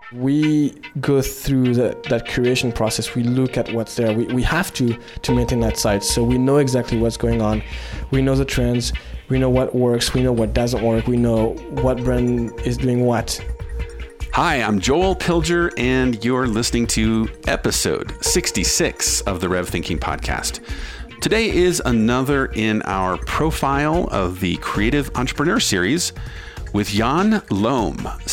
We go through that creation process. We look at what's there. We have to maintain that site, so we know exactly what's going on. We know the trends. We know what works. We know what doesn't work. We know what brand is doing what. Hi, I'm Joel Pilger, and you're listening to episode 66 of the Rev Thinking Podcast. Today is another in our profile of the Creative Entrepreneur Series with Jan Loom,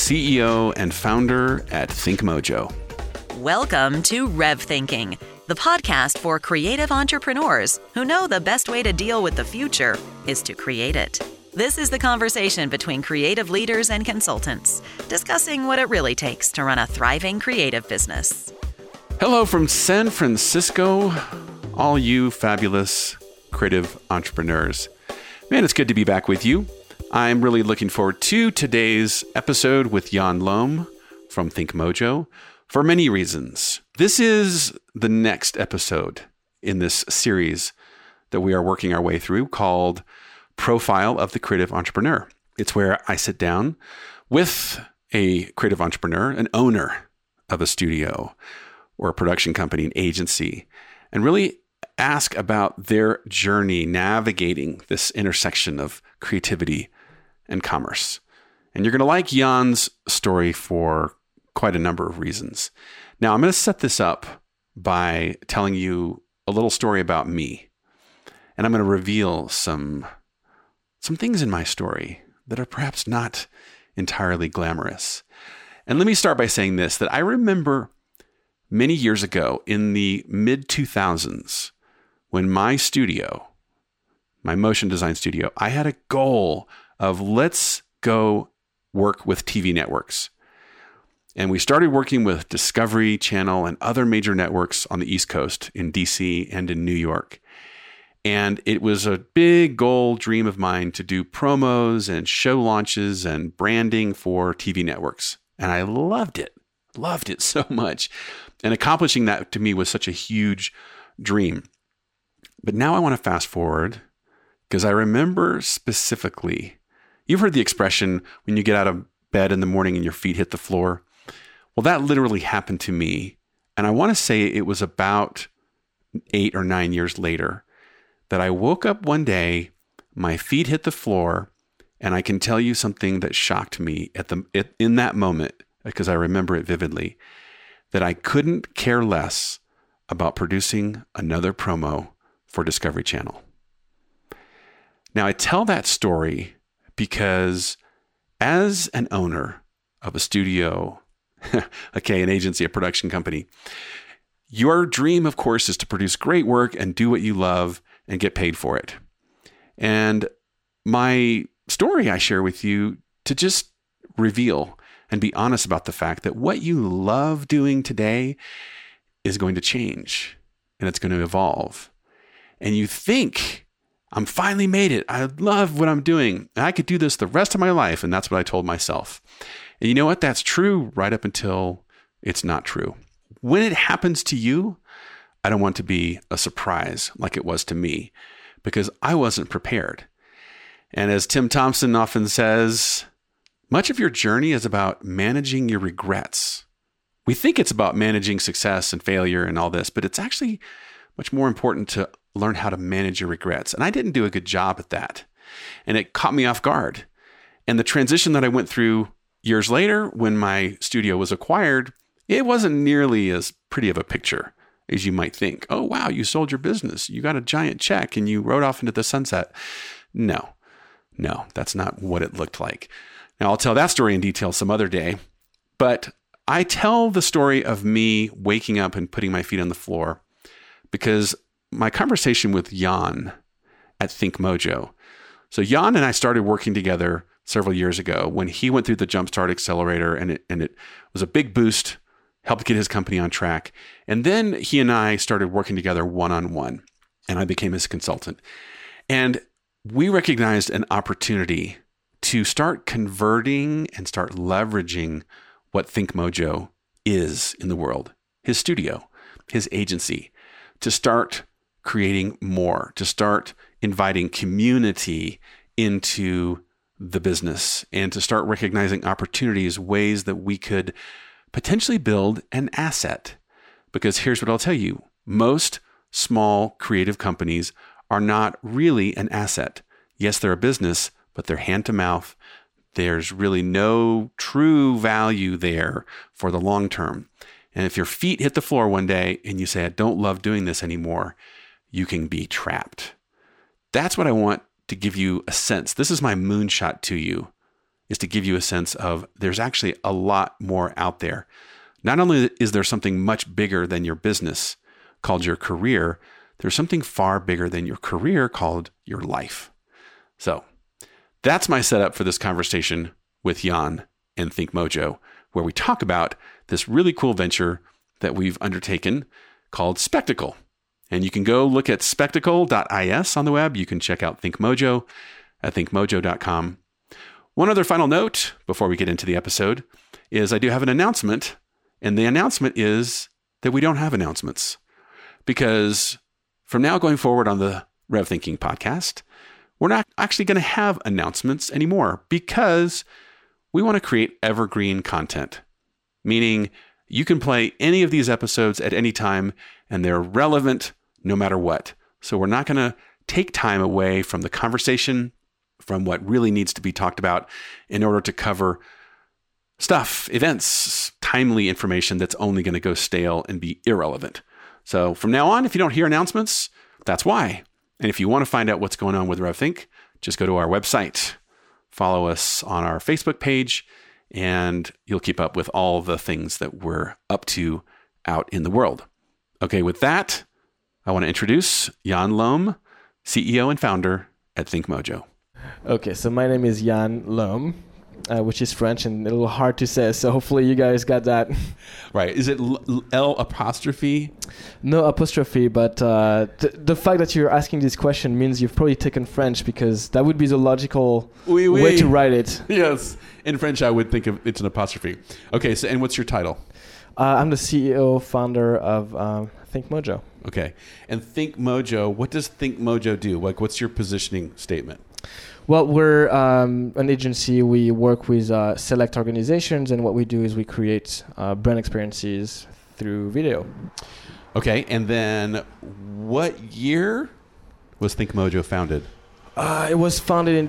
CEO and founder at ThinkMojo. Welcome to Rev Thinking, the podcast for creative entrepreneurs who know the best way to deal with the future is to create it. This is the conversation between creative leaders and consultants, discussing what it really takes to run a thriving creative business. Hello from San Francisco, all you fabulous creative entrepreneurs. Man, it's good to be back with you. I'm really looking forward to today's episode with Jan Loom from ThinkMojo for many reasons. This is the next episode in this series that we are working our way through called Profile of the Creative Entrepreneur. It's where I sit down with a creative entrepreneur, an owner of a studio or a production company, an agency, and really ask about their journey navigating this intersection of creativity and commerce. And you're going to like Jan's story for quite a number of reasons. Now, I'm going to set this up by telling you a little story about me. And I'm going to reveal some things in my story that are perhaps not entirely glamorous. And let me start by saying this, that I remember many years ago in the mid-2000s when my studio, my motion design studio, I had a goal of let's go work with TV networks. And we started working with Discovery Channel and other major networks on the East Coast in DC and in New York. And it was a big goal dream of mine to do promos and show launches and branding for TV networks. And I loved it so much. And accomplishing that to me was such a huge dream. But now I want to fast forward because I remember specifically, you've heard the expression when you get out of bed in the morning and your feet hit the floor. Well, that literally happened to me. And I want to say it was about 8 or 9 years later that I woke up one day, my feet hit the floor, and I can tell you something that shocked me in that moment, because I remember it vividly, that I couldn't care less about producing another promo for Discovery Channel. Now, I tell that story because as an owner of a studio, an agency, a production company, your dream, of course, is to produce great work and do what you love and get paid for it. And my story I share with you to just reveal and be honest about the fact that what you love doing today is going to change and it's going to evolve. And you think, I'm finally made it. I love what I'm doing. I could do this the rest of my life. And that's what I told myself. And you know what? That's true right up until it's not true. When it happens to you, I don't want to be a surprise like it was to me because I wasn't prepared. And as Tim Thompson often says, much of your journey is about managing your regrets. We think it's about managing success and failure and all this, but it's actually much more important to learn how to manage your regrets. And I didn't do a good job at that. And it caught me off guard. And the transition that I went through years later when my studio was acquired, it wasn't nearly as pretty of a picture as you might think. Oh, wow, you sold your business. You got a giant check and you rode off into the sunset. No, that's not what it looked like. Now, I'll tell that story in detail some other day, but I tell the story of me waking up and putting my feet on the floor because my conversation with Jan at ThinkMojo. So Jan and I started working together several years ago when he went through the Jumpstart Accelerator and it was a big boost, helped get his company on track. And then he and I started working together one-on-one and I became his consultant. And we recognized an opportunity to start converting and start leveraging what ThinkMojo is in the world, his studio, his agency, to start creating more, to start inviting community into the business and to start recognizing opportunities, ways that we could potentially build an asset. Because here's what I'll tell you. Most small creative companies are not really an asset. Yes, they're a business, but they're hand to mouth. There's really no true value there for the long term. And if your feet hit the floor one day and you say, I don't love doing this anymore, you can be trapped. That's what I want to give you a sense. This is my moonshot to you, is to give you a sense of there's actually a lot more out there. Not only is there something much bigger than your business called your career, there's something far bigger than your career called your life. So that's my setup for this conversation with Jan and ThinkMojo, where we talk about this really cool venture that we've undertaken called Spectacle. And you can go look at spectacle.is on the web. You can check out ThinkMojo at thinkmojo.com. One other final note before we get into the episode is I do have an announcement. And the announcement is that we don't have announcements. Because from now going forward on the Rev Thinking podcast, we're not actually going to have announcements anymore because we want to create evergreen content, meaning you can play any of these episodes at any time and they're relevant no matter what. So we're not going to take time away from the conversation, from what really needs to be talked about in order to cover stuff, events, timely information that's only going to go stale and be irrelevant. So from now on, if you don't hear announcements, that's why. And if you want to find out what's going on with RevThink, just go to our website, follow us on our Facebook page, and you'll keep up with all the things that we're up to out in the world. Okay, with that, I want to introduce Jan Loom, CEO and founder at ThinkMojo. Okay, so my name is Jan Loom, which is French and a little hard to say, so hopefully you guys got that. Right. Is it L apostrophe? No apostrophe, but the fact that you're asking this question means you've probably taken French, because that would be the logical way to write it. Yes. In French, I would think of it's an apostrophe. Okay, so and what's your title? I'm the CEO, founder of ThinkMojo. Okay. And ThinkMojo, what does ThinkMojo do? Like, what's your positioning statement? Well, we're an agency. We work with select organizations, and what we do is we create brand experiences through video. Okay, and then what year was ThinkMojo founded? It was founded in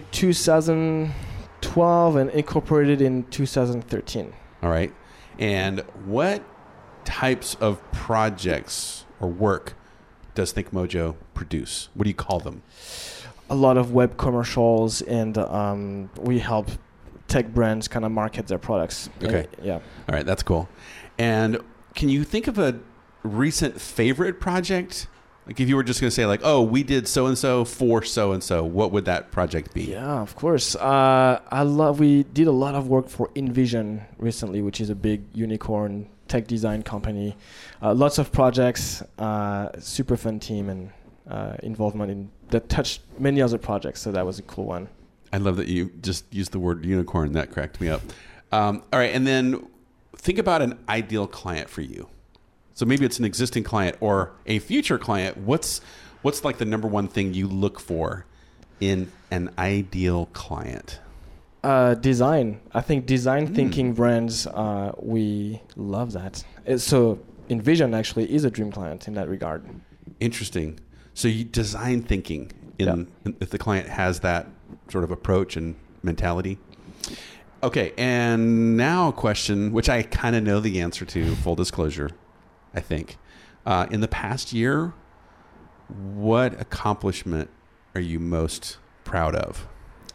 2012 and incorporated in 2013. All right. And what types of projects or work does ThinkMojo produce? What do you call them? A lot of web commercials, and we help tech brands kind of market their products. Okay. Yeah. All right, that's cool. And can you think of a recent favorite project? Like if you were just going to say like, oh, we did so-and-so for so-and-so, what would that project be? Yeah, of course. We did a lot of work for InVision recently, which is a big unicorn tech design company. Lots of projects, super fun team, and involvement in that touched many other projects. So that was a cool one. I love that you just used the word unicorn. That cracked me up. All right. And then think about an ideal client for you. So maybe it's an existing client or a future client. What's like the number one thing you look for in an ideal client? Design. I think design thinking brands, we love that. So InVision actually is a dream client in that regard. Interesting. So you design thinking if the client has that sort of approach and mentality. Okay, and now a question which I kind of know the answer to, full disclosure, I think. In the past year, what accomplishment are you most proud of?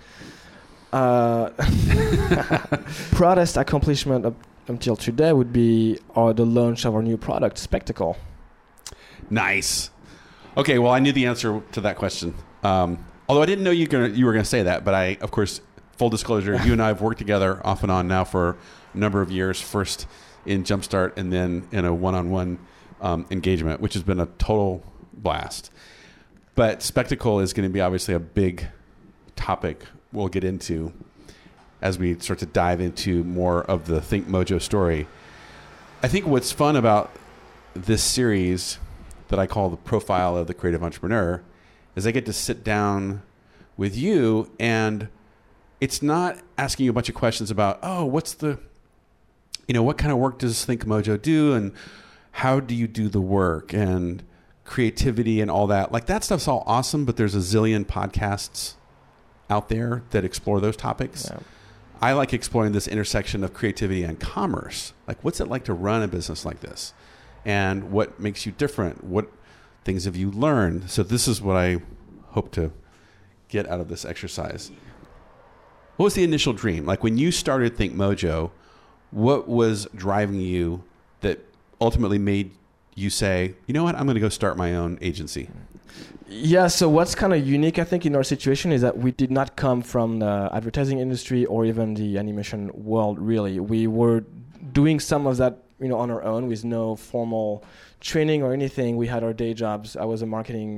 Proudest accomplishment up until today would be the launch of our new product, Spectacle. Nice. Okay, well, I knew the answer to that question. Although I didn't know you were going to say that, but I, of course, full disclosure, you and I have worked together off and on now for a number of years, first in Jumpstart and then in a one-on-one engagement, which has been a total blast. But Spectacle is going to be obviously a big topic we'll get into as we start to dive into more of the ThinkMojo story. I think what's fun about this series that I call the profile of the creative entrepreneur is I get to sit down with you, and it's not asking you a bunch of questions about, oh, what's the what kind of work does Think Mojo do, and how do you do the work, and creativity and all that. Like, that stuff's all awesome, but there's a zillion podcasts out there that explore those topics. Yeah. I like exploring this intersection of creativity and commerce. Like, what's it like to run a business like this? And what makes you different? What things have you learned? So this is what I hope to get out of this exercise. What was the initial dream? Like, when you started Think Mojo, what was driving you that ultimately made you say, you know what, I'm going to go start my own agency? Yeah, so what's kind of unique, I think, in our situation is that we did not come from the advertising industry or even the animation world, really. We were doing some of that, on our own with no formal training or anything. We had our day jobs. I was a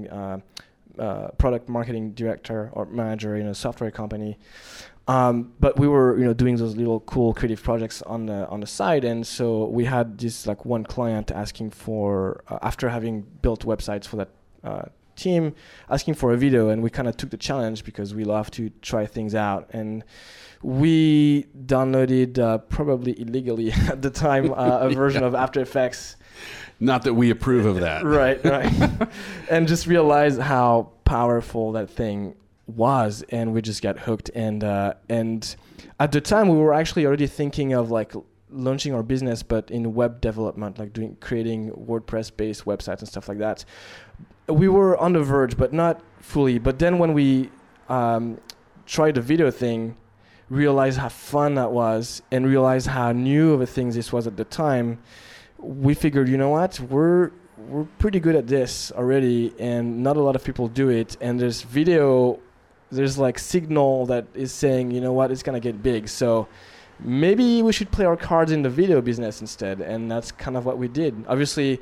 product marketing director or manager in a software company. But we were, doing those little cool creative projects on the side, and so we had this like one client asking for, after having built websites for that team, asking for a video, and we kind of took the challenge because we love to try things out, and we downloaded probably illegally at the time a version of After Effects. Not that we approve of that. Right. And just realized how powerful that thing was, and we just got hooked. And at the time, we were actually already thinking of like launching our business, but in web development, like creating WordPress-based websites and stuff like that. We were on the verge, but not fully. But then when we tried the video thing, realized how fun that was, and realized how new of a thing this was at the time, we figured, you know what, we're pretty good at this already, and not a lot of people do it. And there's like signal that is saying, you know what, it's gonna get big. So maybe we should play our cards in the video business instead. And that's kind of what we did. Obviously,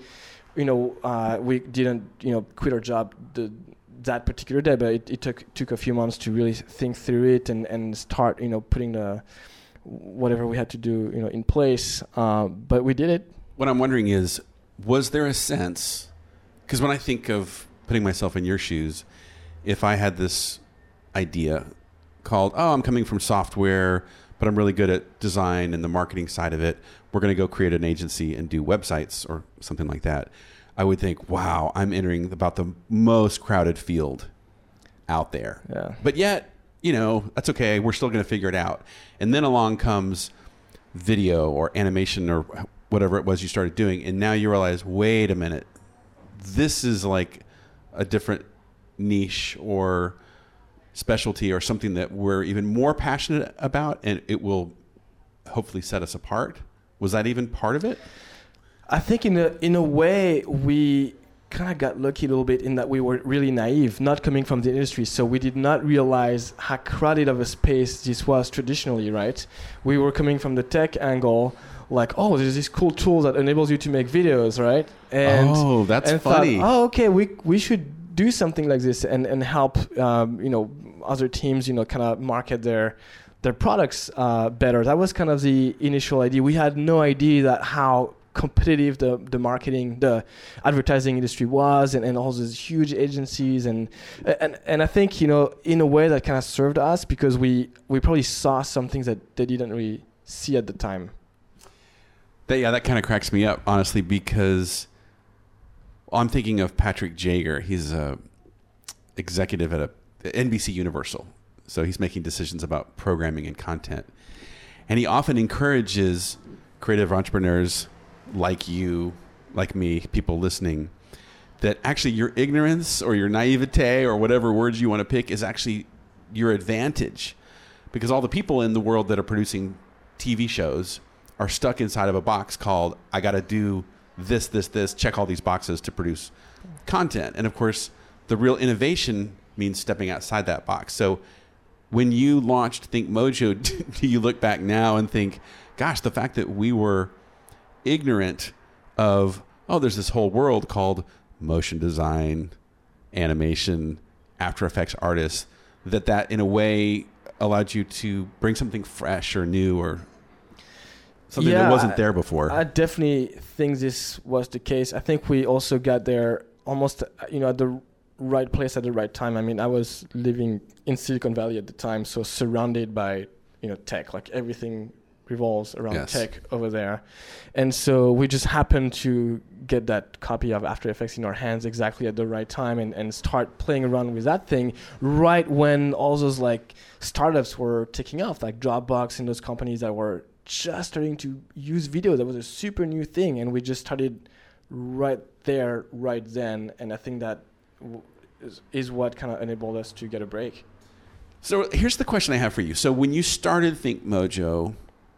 we didn't, quit our job that particular day, but it took a few months to really think through it and start, putting the whatever we had to do, in place. But we did it. What I'm wondering is, was there a sense, because when I think of putting myself in your shoes, if I had this idea called, I'm coming from software, but I'm really good at design and the marketing side of it, we're going to go create an agency and do websites or something like that, I would think, wow, I'm entering about the most crowded field out there. Yeah. But yet, that's okay. We're still going to figure it out. And then along comes video or animation or whatever it was you started doing, and now you realize, wait a minute, this is like a different niche or specialty or something that we're even more passionate about, and it will hopefully set us apart. Was that even part of it? I think in a way we kind of got lucky a little bit in that we were really naive, not coming from the industry, so we did not realize how crowded of a space this was traditionally, right? We were coming from the tech angle, like, there's this cool tool that enables you to make videos, right? And that's funny. Thought, okay, we should do something like this and help other teams kind of market their products better. That was kind of the initial idea. We had no idea that how competitive the marketing, the advertising industry was, and all these huge agencies, and I think in a way that kind of served us, because we probably saw some things that they didn't really see at the time. That kind of cracks me up, honestly, because I'm thinking of Patrick Jager. He's a executive at NBC Universal, so he's making decisions about programming and content, and he often encourages creative entrepreneurs like you, like me, people listening, that actually your ignorance or your naivete or whatever words you want to pick is actually your advantage, because all the people in the world that are producing TV shows are stuck inside of a box called, I got to do this, check all these boxes to produce content. And of course, the real innovation means stepping outside that box. So when you launched Think Mojo, do you look back now and think, gosh, the fact that we were ignorant of, there's this whole world called motion design, animation, After Effects artists, that in a way allowed you to bring something fresh or new or something that wasn't there before? I definitely think this was the case. I think we also got there almost, at the right place at the right time. I mean, I was living in Silicon Valley at the time, so surrounded by, tech, like everything revolves around Yes. tech over there. And so we just happened to get that copy of After Effects in our hands exactly at the right time and start playing around with that thing right when all those like startups were taking off, like Dropbox and those companies that were just starting to use video. That was a super new thing, and we just started right there, right then. And I think that is what kind of enabled us to get a break. So here's the question I have for you. So when you started Think Mojo,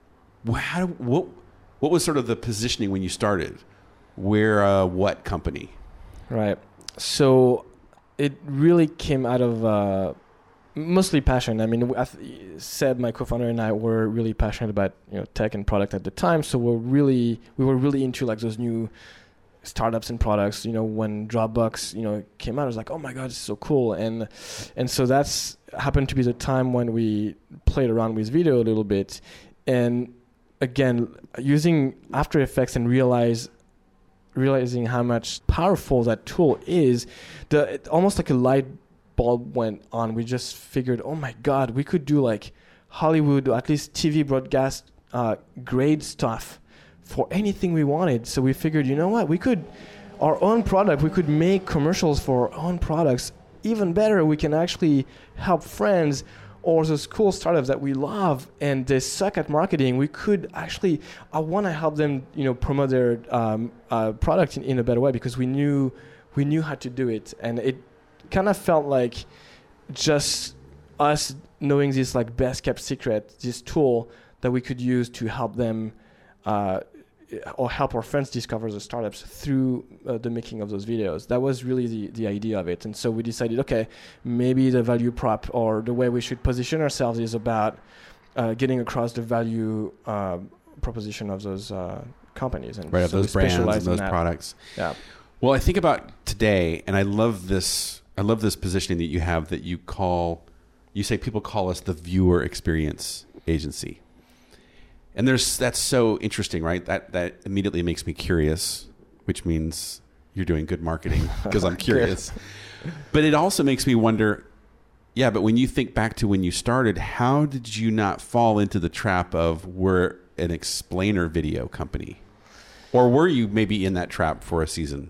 what was sort of the positioning when you started? Where, what company? Right. So it really came out of mostly passion. I mean, Seb, my co-founder, and I were really passionate about tech and product at the time. So we were really into like those new startups and products. When Dropbox came out, I was like, oh my god, this is so cool. And so that's happened to be the time when we played around with video a little bit, and again using After Effects and realizing how much powerful that tool is, almost like a light bulb went on. We just figured, oh my god, we could do like Hollywood, or at least TV broadcast grade stuff for anything we wanted. So we figured, you know what, we could make commercials for our own products. Even better, we can actually help friends or those cool startups that we love and they suck at marketing. We could actually, I want to help them, promote their product in a better way, because we knew how to do it. And it kind of felt like just us knowing this like best kept secret, this tool that we could use to help them or help our friends discover the startups through the making of those videos. That was really the idea of it. And so we decided, okay, maybe the value prop or the way we should position ourselves is about getting across the value proposition of those companies. And right, of so those brands and those products. Yeah. Well, I think about today, and I love this positioning that you have, that you say people call us the viewer experience agency. And that's so interesting, right? That immediately makes me curious, which means you're doing good marketing because I'm curious. But it also makes me wonder, yeah, but when you think back to when you started, how did you not fall into the trap of we're an explainer video company? Or were you maybe in that trap for a season?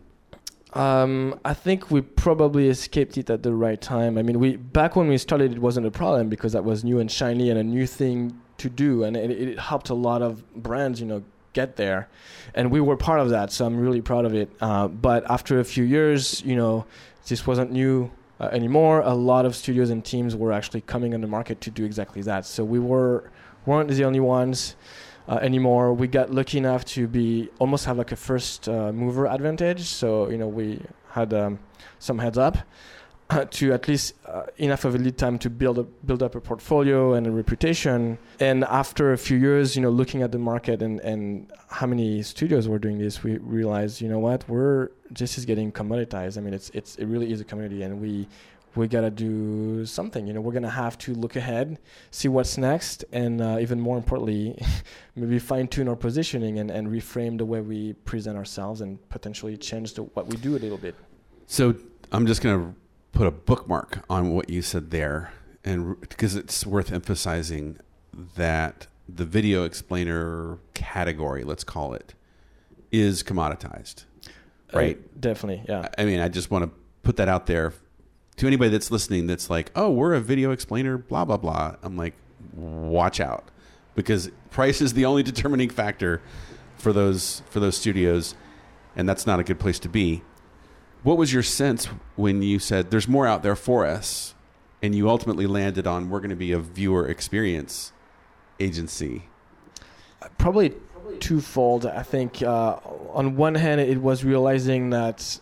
I think we probably escaped it at the right time. I mean, back when we started, it wasn't a problem because that was new and shiny and a new thing to do, and it helped a lot of brands, get there, and we were part of that. So I'm really proud of it. But after a few years, this wasn't new anymore. A lot of studios and teams were actually coming on the market to do exactly that. So we weren't the only ones anymore. We got lucky enough to almost have like a first mover advantage. So we had some heads up to at least enough of a lead time to build up a portfolio and a reputation. And after a few years, looking at the market and how many studios were doing this, we realized, this is getting commoditized. I mean, it really is a commodity, and we gotta do something. We're gonna have to look ahead, see what's next, and even more importantly, maybe fine tune our positioning and reframe the way we present ourselves and potentially change what we do a little bit. So I'm just gonna put a bookmark on what you said there, and because it's worth emphasizing that the video explainer category, let's call it, is commoditized, right? Definitely, yeah. I mean, I just want to put that out there to anybody that's listening that's like, oh, we're a video explainer, blah, blah, blah. I'm like, watch out, because price is the only determining factor for those studios, and that's not a good place to be. What was your sense when you said there's more out there for us, and you ultimately landed on we're going to be a viewer experience agency? Probably twofold. I think on one hand, it was realizing that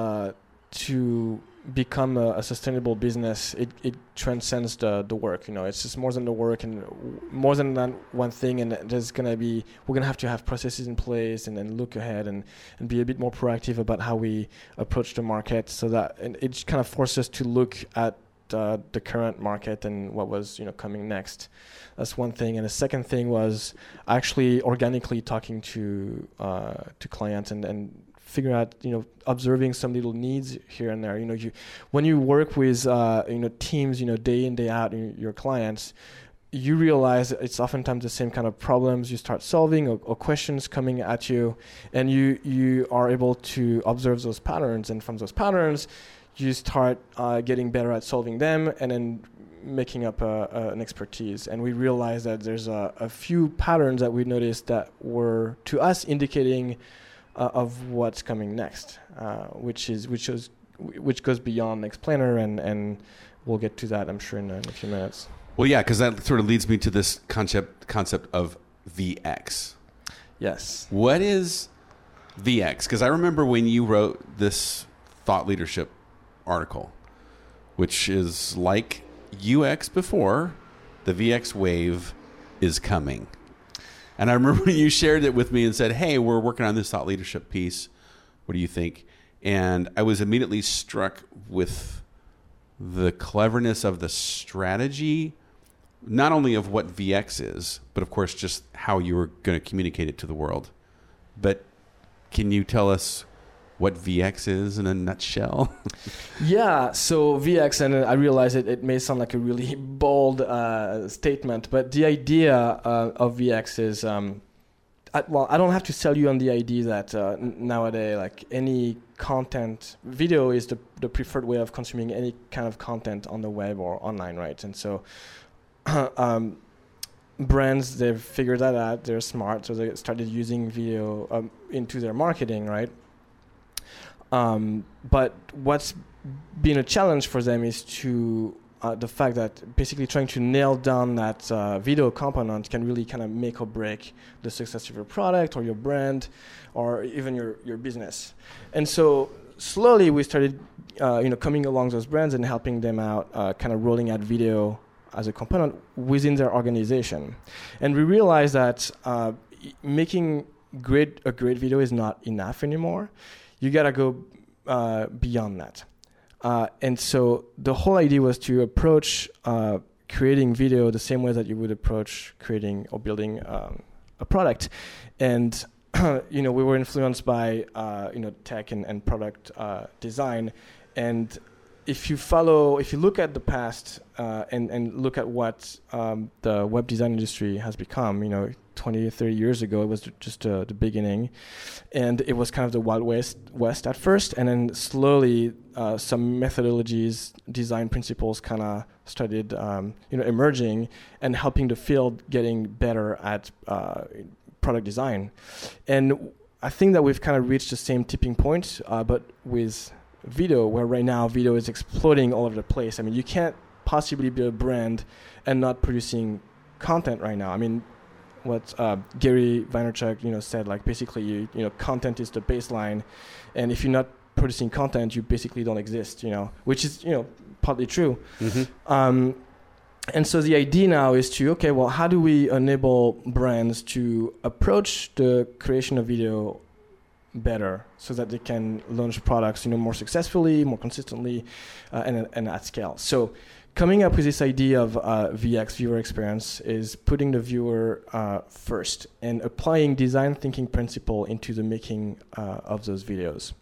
to become a sustainable business, it transcends the work. It's just more than the work and more than that one thing. And we're gonna have to have processes in place and then look ahead and be a bit more proactive about how we approach the market. So that and it kind of forces us to look at the current market and what was coming next. That's one thing. And the second thing was actually organically talking to clients and figuring out, observing some little needs here and there. When you work with teams, day in, day out, your clients, you realize it's oftentimes the same kind of problems you start solving or questions coming at you, and you are able to observe those patterns, and from those patterns you start getting better at solving them and then making up an expertise. And we realized that there's a few patterns that we noticed that were to us indicating of what's coming next, which goes beyond Explainer, and we'll get to that, I'm sure, in a few minutes. Well, yeah, because that sort of leads me to this concept of VX. Yes. What is VX? Because I remember when you wrote this thought leadership article, which is like UX before, the VX wave is coming. And I remember when you shared it with me and said, hey, we're working on this thought leadership piece. What do you think? And I was immediately struck with the cleverness of the strategy, not only of what VX is, but of course just how you were going to communicate it to the world. But can you tell us what VX is in a nutshell? Yeah, so VX, and I realize it may sound like a really bold statement, but the idea of VX is, I don't have to sell you on the idea that nowadays, like any content, video is the preferred way of consuming any kind of content on the web or online, right? And so brands, they've figured that out, they're smart, so they started using video into their marketing, right? But what's been a challenge for them is to the fact that basically trying to nail down that video component can really kind of make or break the success of your product or your brand or even your business. And so slowly we started coming along those brands and helping them out, kind of rolling out video as a component within their organization. And we realized that making a great video is not enough anymore. You gotta go beyond that. And so the whole idea was to approach creating video the same way that you would approach creating or building a product. And we were influenced by tech and product design. And if you look at the past and look at what the web design industry has become, 20 or 30 years ago, it was just the beginning. And it was kind of the Wild West at first. And then slowly some methodologies, design principles kind of started emerging and helping the field getting better at product design. And I think that we've kind of reached the same tipping point, but with video, where right now video is exploding all over the place. I mean, you can't possibly be a brand and not producing content right now. I mean, what Gary Vaynerchuk said, like basically content is the baseline, and if you're not producing content, you basically don't exist, which is partly true. Mm-hmm. And so the idea now is to, how do we enable brands to approach the creation of video better so that they can launch products more successfully, more consistently, and at scale. So coming up with this idea of VX, viewer experience, is putting the viewer first and applying design thinking principle into the making of those videos.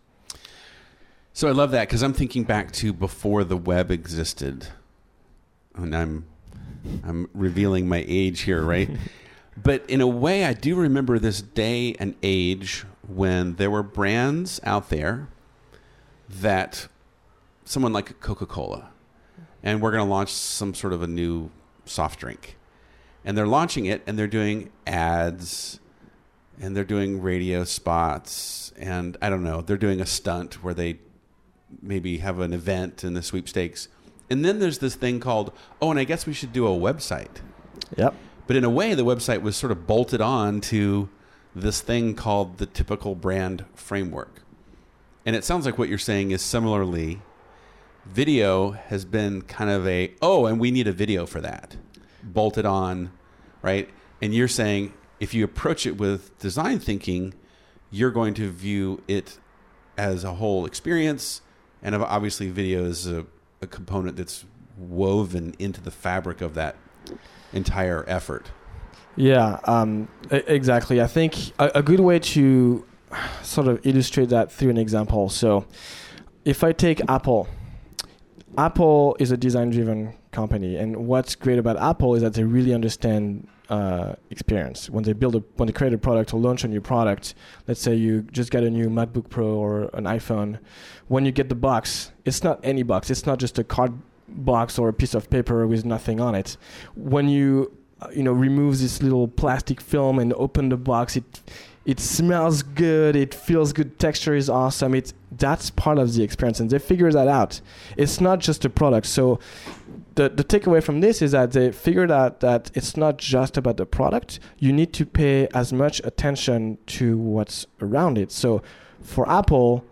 So I love that, because I'm thinking back to before the web existed, and I'm revealing my age here, right? But in a way, I do remember this day and age when there were brands out there that, someone like Coca-Cola, and we're going to launch some sort of a new soft drink. And they're launching it, and they're doing ads, and they're doing radio spots, and I don't know, they're doing a stunt where they maybe have an event in the sweepstakes. And then there's this thing called, and I guess we should do a website. Yep. But in a way, the website was sort of bolted on to this thing called the typical brand framework. And it sounds like what you're saying is similarly, video has been kind of and we need a video for that, bolted on, right? And you're saying if you approach it with design thinking, you're going to view it as a whole experience. And obviously video is a component that's woven into the fabric of that entire effort. Yeah, exactly. I think a good way to sort of illustrate that through an example. So if I take Apple is a design-driven company. And what's great about Apple is that they really understand experience. When they create a product or launch a new product, let's say you just get a new MacBook Pro or an iPhone, when you get the box, it's not any box. It's not just a card box or a piece of paper with nothing on it. When you remove this little plastic film and open the box, it smells good, it feels good, texture is awesome. That's part of the experience, and they figure that out. It's not just a product. So the takeaway from this is that they figured out that it's not just about the product. You need to pay as much attention to what's around it. So for Apple,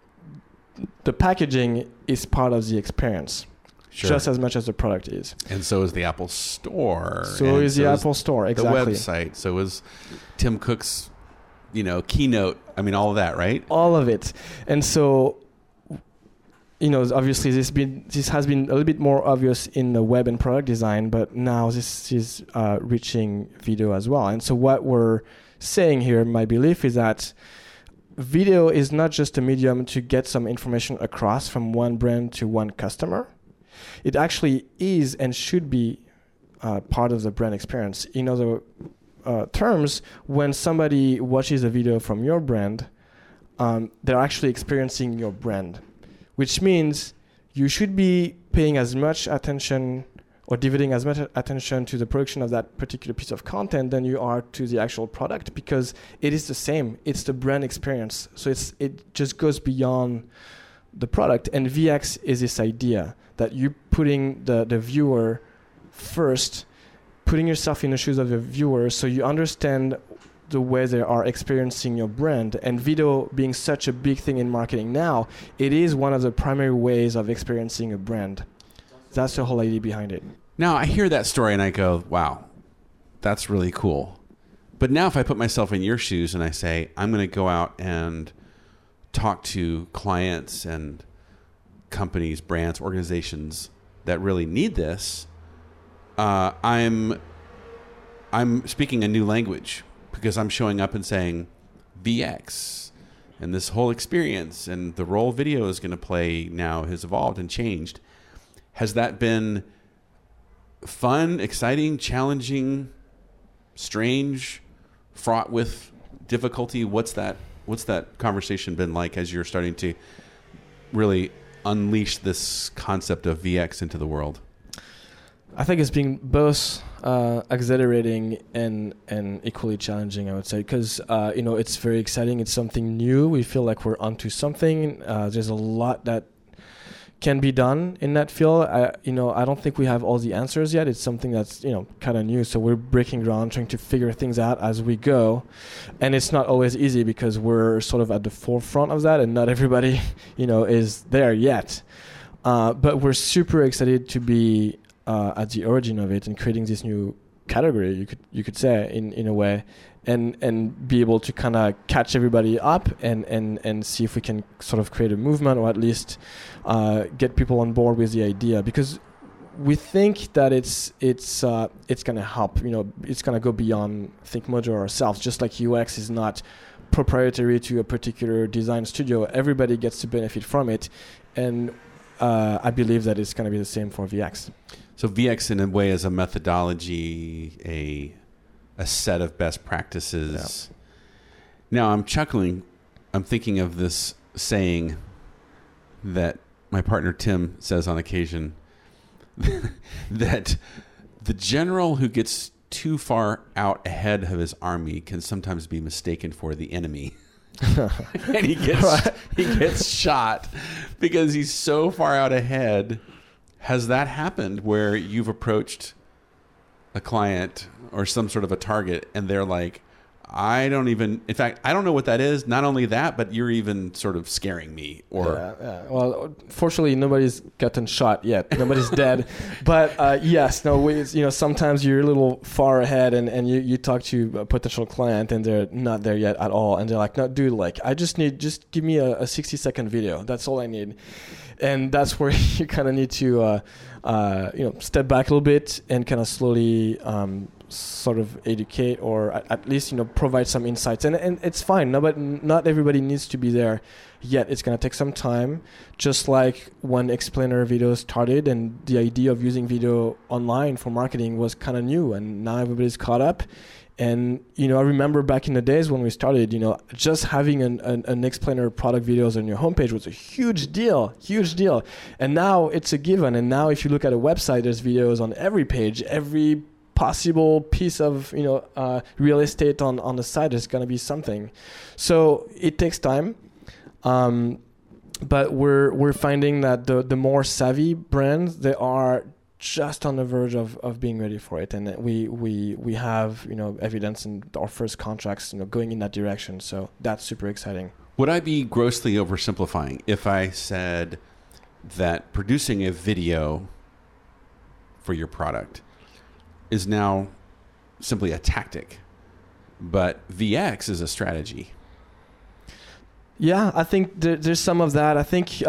the packaging is part of the experience. Sure. Just as much as the product is. And so is the Apple Store. So is the Apple Store, exactly. The website. So is Tim Cook's, keynote. I mean, all of that, right? All of it. And so, obviously this has been a little bit more obvious in the web and product design, but now this is reaching video as well. And so what we're saying here, my belief is that video is not just a medium to get some information across from one brand to one customer. It actually is and should be part of the brand experience. In other terms, when somebody watches a video from your brand, they're actually experiencing your brand, which means you should be paying as much attention or devoting as much attention to the production of that particular piece of content than you are to the actual product, because it is the same. It's the brand experience. So it just goes beyond the product. And VX is this idea that you're putting the viewer first, putting yourself in the shoes of the viewer so you understand the way they are experiencing your brand. And video being such a big thing in marketing now, it is one of the primary ways of experiencing a brand. That's the whole idea behind it. Now, I hear that story and I go, wow, that's really cool. But now if I put myself in your shoes and I say, I'm going to go out and talk to clients and companies, brands, organizations that really need this, I'm speaking a new language, because I'm showing up and saying VX and this whole experience and the role video is going to play now has evolved and changed. Has that been fun, exciting, challenging, strange, fraught with difficulty? What's that conversation been like as you're starting to really unleash this concept of VX into the world? I think it's been both exhilarating and equally challenging, I would say, because it's very exciting. It's something new. We feel like we're onto something. There's a lot that can be done in that field. I don't think we have all the answers yet. It's something that's kind of new. So we're breaking ground, trying to figure things out as we go, and it's not always easy because we're sort of at the forefront of that, and not everybody is there yet. But we're super excited to be at the origin of it and creating this new category, you could say, in a way, and be able to kind of catch everybody up and see if we can sort of create a movement, or at least get people on board with the idea, because we think that it's going to help. It's going to go beyond ThinkMojo ourselves. Just like UX is not proprietary to a particular design studio, everybody gets to benefit from it, and I believe that it's going to be the same for VX. So VX in a way is a methodology, a set of best practices. Yeah. Now I'm chuckling. I'm thinking of this saying that my partner Tim says on occasion, that the general who gets too far out ahead of his army can sometimes be mistaken for the enemy. And he gets shot because he's so far out ahead. Has that happened where you've approached a client or some sort of a target and they're like, I don't know what that is. Not only that, but you're even sort of scaring me. Or Well, fortunately, nobody's gotten shot yet. Nobody's dead. But yes, sometimes you're a little far ahead and you talk to a potential client and they're not there yet at all. And they're like, no, dude, just give me a 60-second video. That's all I need. And that's where you kind of need to, step back a little bit and kind of slowly sort of educate or at least provide some insights, and it's fine. No, but not everybody needs to be there yet. It's gonna take some time, just like when explainer videos started and the idea of using video online for marketing was kind of new, and now everybody's caught up. And I remember back in the days when we started, just having an explainer product videos on your homepage was a huge deal. And now it's a given. And now if you look at a website, there's videos on every page, every possible piece of real estate on the site. There's going to be something. So it takes time. But we're finding that the more savvy brands, they are just on the verge of being ready for it, and we have evidence in our first contracts going in that direction. So that's super exciting. Would I be grossly oversimplifying if I said that producing a video for your product is now simply a tactic, but VX is a strategy? Yeah, I think there's some of that. I think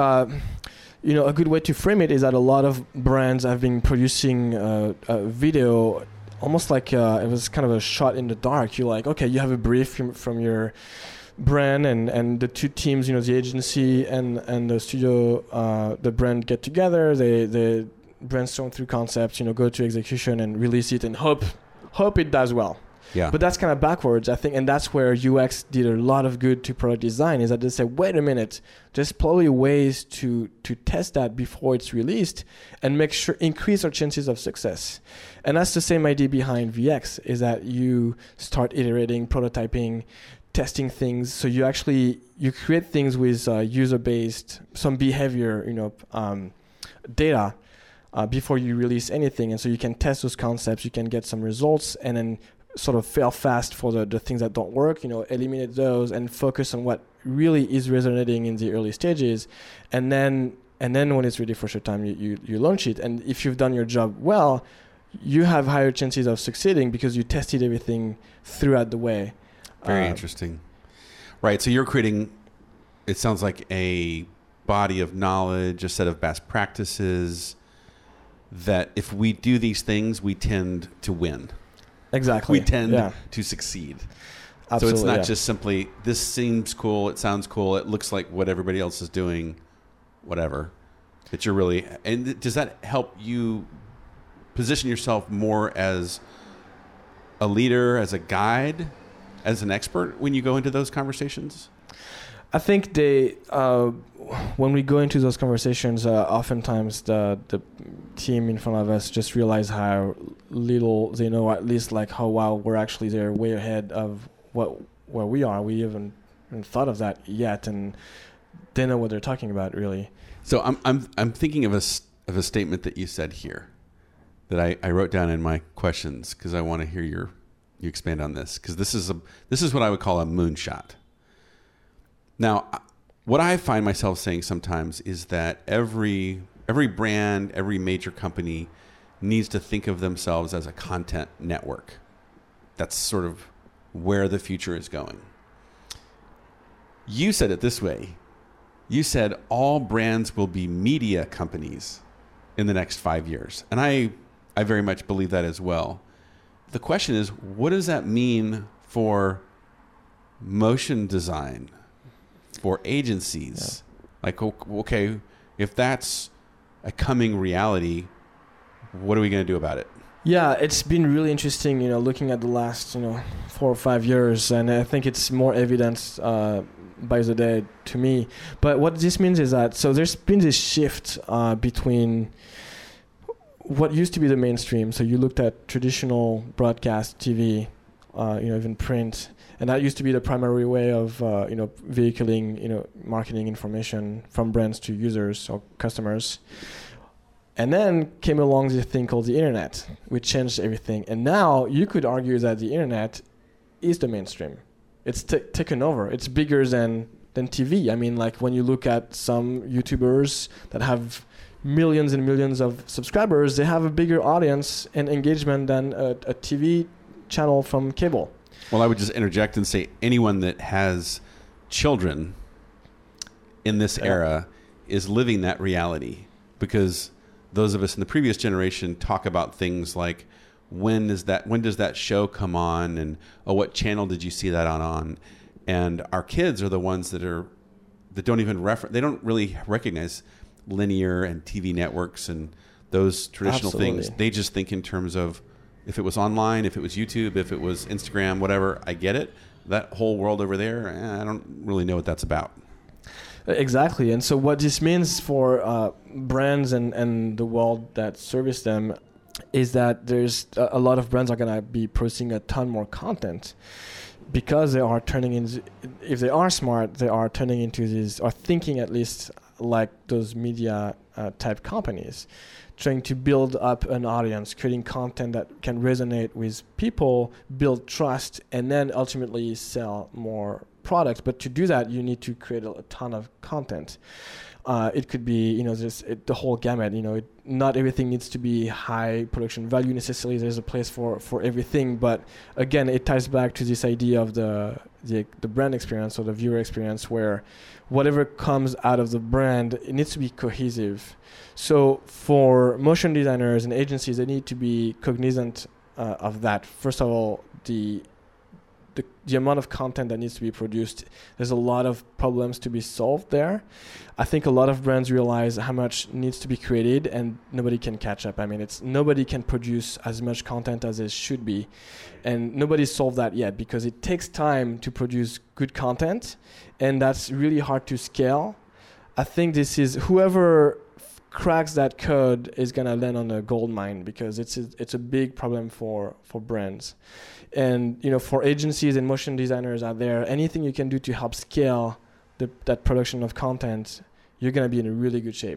a good way to frame it is that a lot of brands have been producing a video almost like it was kind of a shot in the dark. You're like, okay, you have a brief from your brand, and the two teams, the agency and the studio, the brand get together. They brainstorm through concepts, go to execution and release it and hope it does well. Yeah. But that's kind of backwards, I think, and that's where UX did a lot of good to product design, is that they said, wait a minute, there's probably ways to test that before it's released and increase our chances of success. And that's the same idea behind VX, is that you start iterating, prototyping, testing things. So you create things with user-based, some behavior, data before you release anything. And so you can test those concepts, you can get some results, and then sort of fail fast for the things that don't work, eliminate those and focus on what really is resonating in the early stages. And then when it's ready for showtime, you launch it. And if you've done your job well, you have higher chances of succeeding because you tested everything throughout the way. Very interesting. Right. So you're creating, it sounds like, a body of knowledge, a set of best practices that if we do these things, we tend to win. Exactly. We tend to succeed. Absolutely, so it's not just simply, this seems cool, it sounds cool, it looks like what everybody else is doing, whatever. That you're really, and does that help you position yourself more as a leader, as a guide, as an expert when you go into those conversations? I think when we go into those conversations, oftentimes the team in front of us just realize how little they know, or at least like how well we're actually there, way ahead of where we are. We haven't thought of that yet, and they know what they're talking about, really. So I'm thinking of a statement that you said here that I wrote down in my questions because I want to hear you expand on this, because this is what I would call a moonshot. Now, what I find myself saying sometimes is that every brand, every major company needs to think of themselves as a content network. That's sort of where the future is going. You said it this way. You said all brands will be media companies in the next 5 years. And I very much believe that as well. The question is, what does that mean for motion design, for agencies? Yeah. Like, okay, if that's a coming reality, what are we going to do about it? Yeah, it's been really interesting, looking at the last, 4 or 5 years, and I think it's more evidence by the day to me. But what this means is that, so there's been this shift between what used to be the mainstream. So you looked at traditional broadcast TV, even print, and that used to be the primary way of, vehiculing, marketing information from brands to users or customers. And then came along this thing called the internet, which changed everything. And now you could argue that the internet is the mainstream. It's taken over. It's bigger than TV. I mean, like when you look at some YouTubers that have millions and millions of subscribers, they have a bigger audience and engagement than a TV channel from cable. Well, I would just interject and say anyone that has children in this era is living that reality, because those of us in the previous generation talk about things like when does that show come on, and what channel did you see that on? And our kids are the ones that don't even they don't really recognize linear and TV networks and those traditional things. They just think in terms of if it was online, if it was YouTube, if it was Instagram, whatever. I get it. That whole world over there, I don't really know what that's about. Exactly. And so what this means for brands and the world that service them is that there's a lot of brands are going to be producing a ton more content, because they are turning into, if they are smart, they are turning into these, or thinking at least like those media type companies, trying to build up an audience, creating content that can resonate with people, build trust, and then ultimately sell more products. But to do that, you need to create a ton of content. It could be, the whole gamut. Not everything needs to be high production value necessarily. There's a place for everything. But again, it ties back to this idea of the brand experience or the viewer experience, where whatever comes out of the brand, it needs to be cohesive. So for motion designers and agencies, they need to be cognizant of that. First of all, the amount of content that needs to be produced, there's a lot of problems to be solved there. I think a lot of brands realize how much needs to be created, and nobody can catch up. I mean, nobody can produce as much content as it should be, and nobody's solved that yet, because it takes time to produce good content, and that's really hard to scale. I think this is whoever cracks that code is going to land on a gold mine, because it's a big problem for brands. And for agencies and motion designers out there, anything you can do to help scale that production of content, you're going to be in a really good shape.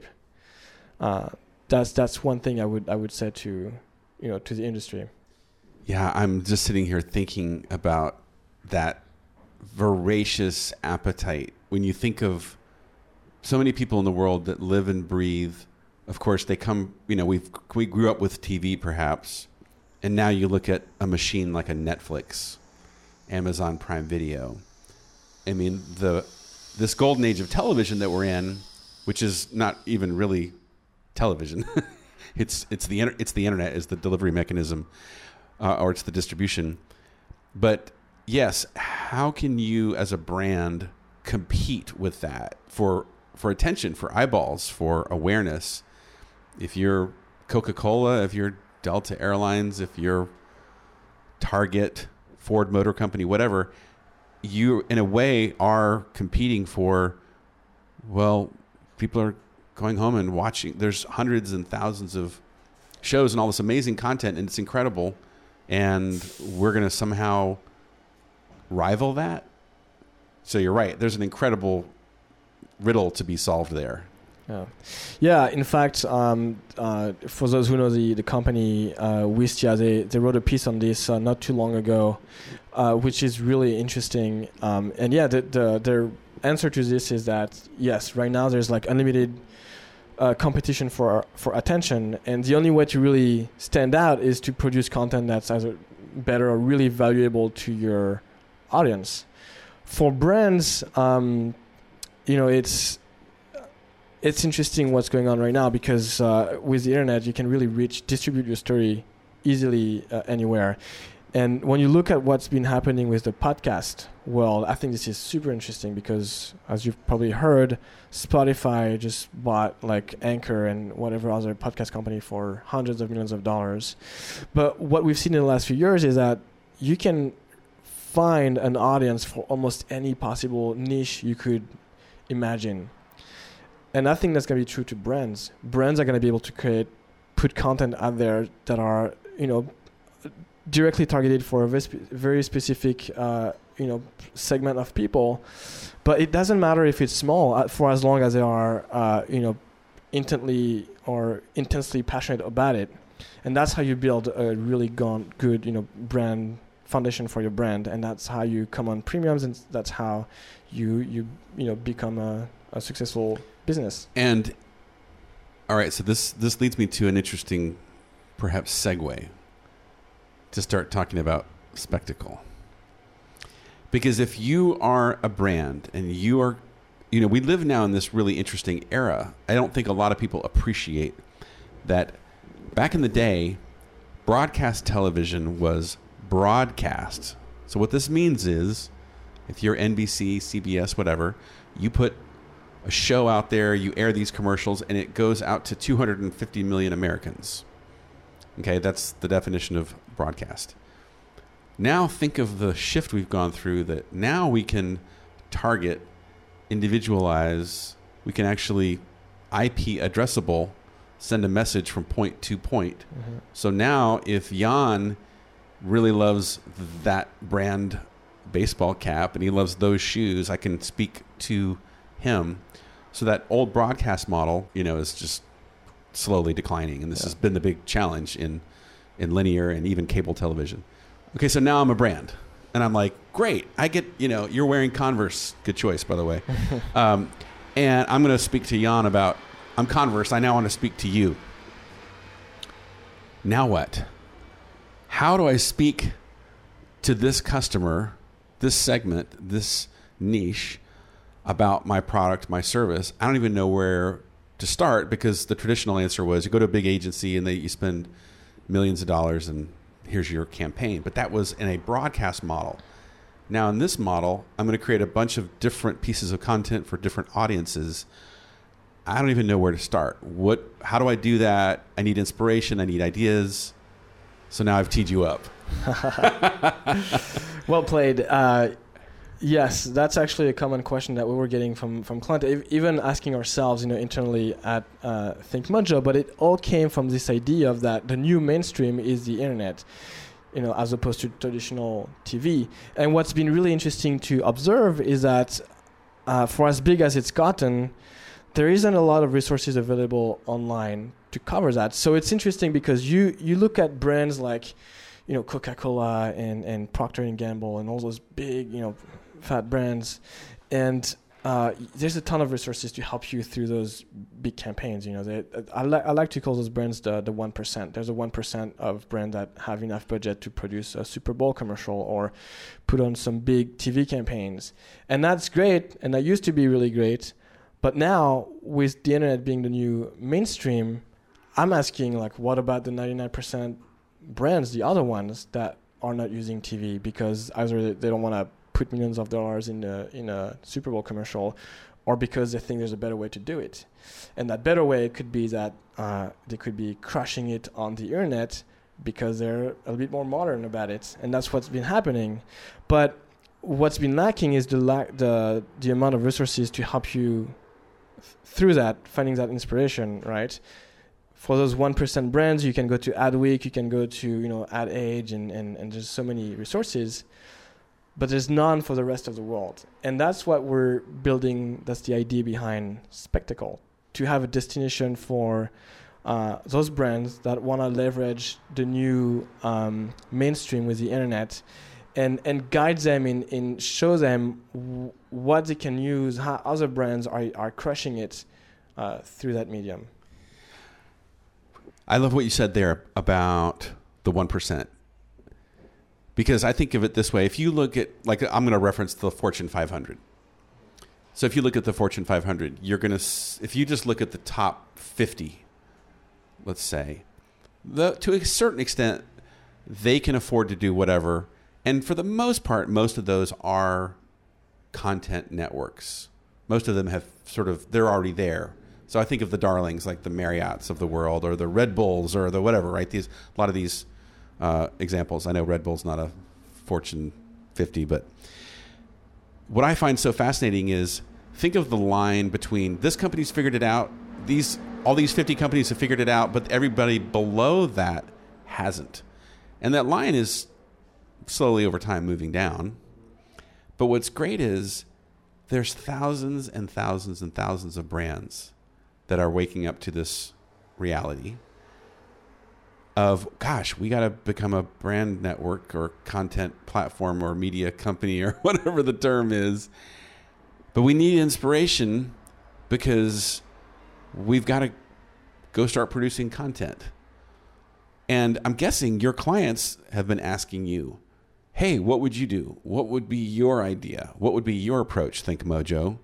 That's one thing I would say to the industry. Yeah, I'm just sitting here thinking about that voracious appetite. When you think of so many people in the world that live and breathe, of course they come, we grew up with TV perhaps, and now you look at a machine like a Netflix, Amazon Prime Video. I mean, this golden age of television that we're in, which is not even really television. it's the internet is the delivery mechanism, or it's the distribution. But yes, how can you as a brand compete with that for attention, for eyeballs, for awareness? If you're Coca-Cola, if you're Delta Airlines, if you're Target, Ford Motor Company, whatever, you in a way are competing for, well, people are going home and watching. There's hundreds and thousands of shows and all this amazing content, and it's incredible, and we're going to somehow rival that. So you're right. There's an incredible riddle to be solved there. Yeah. In fact, for those who know the company Wistia, they wrote a piece on this not too long ago, which is really interesting. And yeah, their answer to this is that yes, right now there's like unlimited competition for attention, and the only way to really stand out is to produce content that's either better or really valuable to your audience. For brands, it's interesting what's going on right now, because with the internet, you can really distribute your story easily anywhere. And when you look at what's been happening with the podcast world, I think this is super interesting, because as you've probably heard, Spotify just bought like Anchor and whatever other podcast company for hundreds of millions of dollars. But what we've seen in the last few years is that you can find an audience for almost any possible niche you could imagine. And I think that's going to be true to brands. Brands are going to be able to put content out there that are, directly targeted for a very specific, segment of people. But it doesn't matter if it's small, for as long as they are, intently or intensely passionate about it. And that's how you build a really good, brand foundation for your brand. And that's how you come on premiums, and that's how you become a successful business. And all right, so this leads me to an interesting, perhaps, segue to start talking about spectacle. Because if you are a brand and you are, we live now in this really interesting era. I don't think a lot of people appreciate that back in the day, broadcast television was broadcast. So what this means is, if you're NBC, CBS, whatever, you put a show out there, you air these commercials, and it goes out to 250 million Americans. Okay, that's the definition of broadcast. Now think of the shift we've gone through, that now we can target, individualize, we can actually IP addressable, send a message from point to point. Mm-hmm. So now if Jan really loves that brand baseball cap and he loves those shoes, I can speak to him. So that old broadcast model, is just slowly declining. And this has been the big challenge in linear and even cable television. Okay, so now I'm a brand. And I'm like, great. I get, you're wearing Converse. Good choice, by the way. And I'm going to speak to Jan about, I'm Converse. I now want to speak to you. Now what? How do I speak to this customer, this segment, this niche about my product, my service? I don't even know where to start, because the traditional answer was you go to a big agency and you spend millions of dollars and here's your campaign. But that was in a broadcast model. Now in this model, I'm going to create a bunch of different pieces of content for different audiences. I don't even know where to start. How do I do that? I need inspiration. I need ideas. So now I've teed you up. Well played. Yes, that's actually a common question that we were getting from clients, even asking ourselves, internally at Think Mojo. But it all came from this idea of that the new mainstream is the internet, as opposed to traditional TV. And what's been really interesting to observe is that for as big as it's gotten, there isn't a lot of resources available online to cover that. So it's interesting because you look at brands like, Coca-Cola and Procter & Gamble and all those big, fat brands, and there's a ton of resources to help you through those big campaigns. I like to call those brands the 1%. There's a 1% of brands that have enough budget to produce a Super Bowl commercial or put on some big TV campaigns, and that's great, and that used to be really great. But now, with the internet being the new mainstream, I'm asking, what about the 99% brands, the other ones that are not using TV because either they don't want to put millions of dollars in a Super Bowl commercial, or because they think there's a better way to do it. And that better way could be that they could be crushing it on the internet because they're a little bit more modern about it. And that's what's been happening. But what's been lacking is the amount of resources to help you through that, finding that inspiration, right? For those 1% brands, you can go to Adweek, you can go to Ad Age, and there's so many resources, but there's none for the rest of the world. And that's what we're building. That's the idea behind Spectacle, to have a destination for those brands that want to leverage the new mainstream with the internet, and guide them in show them what they can use, how other brands are crushing it through that medium. I love what you said there about the 1%. Because I think of it this way. If you look at, I'm going to reference the Fortune 500. So if you look at the Fortune 500, if you just look at the top 50, let's say, to a certain extent, they can afford to do whatever. And for the most part, most of those are content networks. Most of them have they're already there. So I think of the darlings like the Marriotts of the world, or the Red Bulls, or the whatever, right? A lot of these examples. I know Red Bull's not a Fortune 50, but what I find so fascinating is, think of the line between this company's figured it out, all these 50 companies have figured it out, but everybody below that hasn't. And that line is slowly over time moving down. But what's great is there's thousands and thousands and thousands of brands that are waking up to this reality of, gosh, we got to become a brand network or content platform or media company or whatever the term is. But we need inspiration because we've got to go start producing content. And I'm guessing your clients have been asking you, hey, what would you do? What would be your idea? What would be your approach, Think Mojo?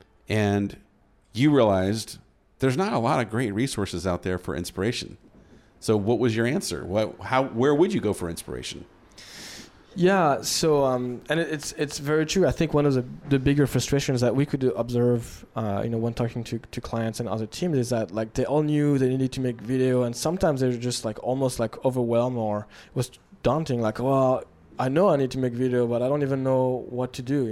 And you realized there's not a lot of great resources out there for inspiration. So what was your answer? Where would you go for inspiration? Yeah, so and it's very true. I think one of the bigger frustrations that we could observe, when talking to clients and other teams, is that like they all knew they needed to make video, and sometimes they're just like almost like overwhelmed, or it was daunting. Like, well, I know I need to make video, but I don't even know what to do.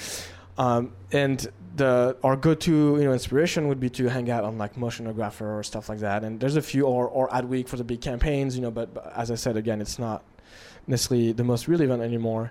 And our go-to inspiration would be to hang out on like Motionographer or stuff like that. And there's a few or Adweek for the big campaigns, but as I said again, it's not necessarily the most relevant anymore.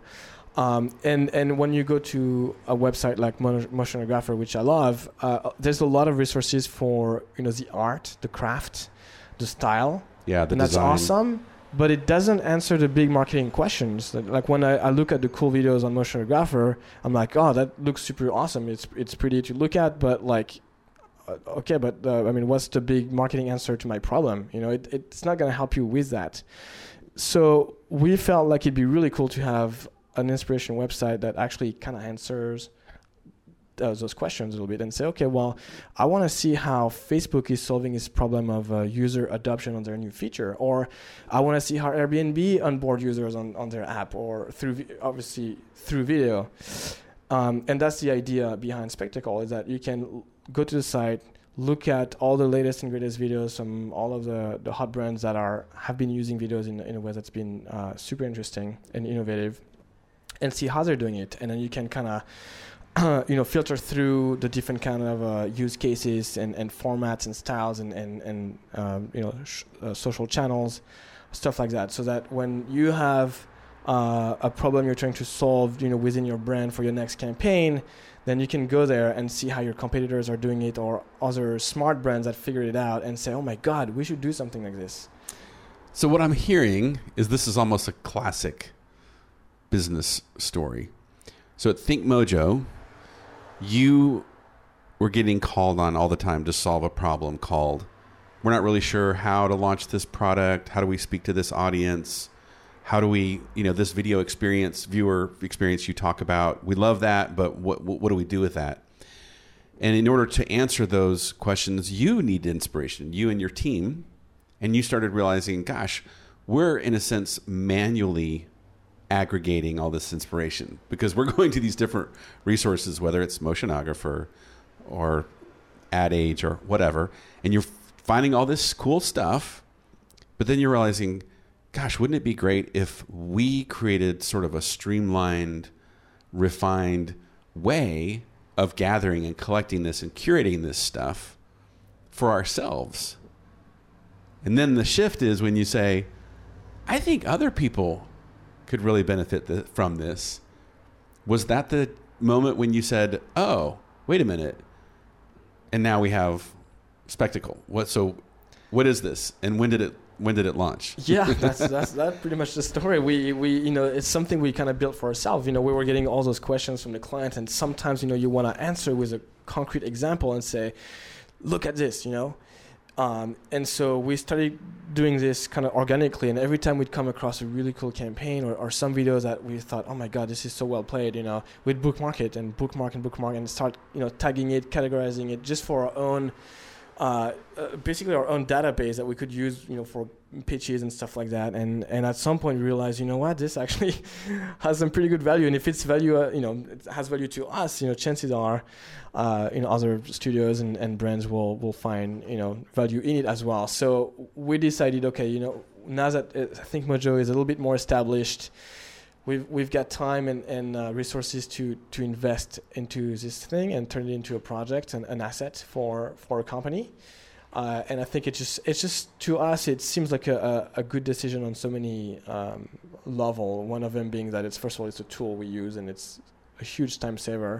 And when you go to a website like Motionographer, which I love, there's a lot of resources for the art, the craft, the style. Yeah, and that's awesome. But it doesn't answer the big marketing questions. Like when I look at the cool videos on Motionographer, I'm like, oh, that looks super awesome. It's pretty to look at, but like, okay, but what's the big marketing answer to my problem? It's not going to help you with that. So we felt like it'd be really cool to have an inspiration website that actually kind of answers those questions a little bit and say, okay, well, I want to see how Facebook is solving this problem of user adoption on their new feature, or I want to see how Airbnb onboard users on their app, or obviously through video. And that's the idea behind Spectacle, is that you can go to the site, look at all the latest and greatest videos from all of the hot brands that have been using videos in a way that's been super interesting and innovative, and see how they're doing it. And then you can kind of filter through the different kind of use cases and formats and styles and social channels, stuff like that, so that when you have a problem you're trying to solve, within your brand for your next campaign, then you can go there and see how your competitors are doing it, or other smart brands that figured it out, and say, oh my God, we should do something like this. So what I'm hearing is this is almost a classic business story. So at ThinkMojo, you were getting called on all the time to solve a problem called, we're not really sure how to launch this product. How do we speak to this audience? How do we, this viewer experience you talk about, we love that, but what do we do with that? And in order to answer those questions, you need inspiration, you and your team. And you started realizing, gosh, we're in a sense manually aggregating all this inspiration, because we're going to these different resources, whether it's Motionographer or Ad Age or whatever, and you're finding all this cool stuff, but then you're realizing, gosh, wouldn't it be great if we created sort of a streamlined, refined way of gathering and collecting this and curating this stuff for ourselves? And then the shift is when you say, I think other people could really benefit from this. Was that the moment when you said, oh, wait a minute, and now we have Spectacle? What is this, and when did it launch? Yeah, that's pretty much the story. We it's something we kind of built for ourselves. We were getting all those questions from the client, and sometimes you want to answer with a concrete example and say, look at this, and so we started doing this kind of organically, and every time we'd come across a really cool campaign or some videos that we thought, oh my God, this is so well played, we'd bookmark it and bookmark and start tagging it, categorizing it, just for our own basically our own database that we could use for pitches and stuff like that. And at some point we realized, what, this actually has some pretty good value, and if it's value it has value to us, chances are other studios and brands will find value in it as well. So we decided, okay, now that I think Mojo is a little bit more established, we've got time and resources to invest into this thing and turn it into a project and an asset for a company. And I think it's just to us, it seems like a good decision on so many level. One of them being that first of all, it's a tool we use and it's a huge time saver.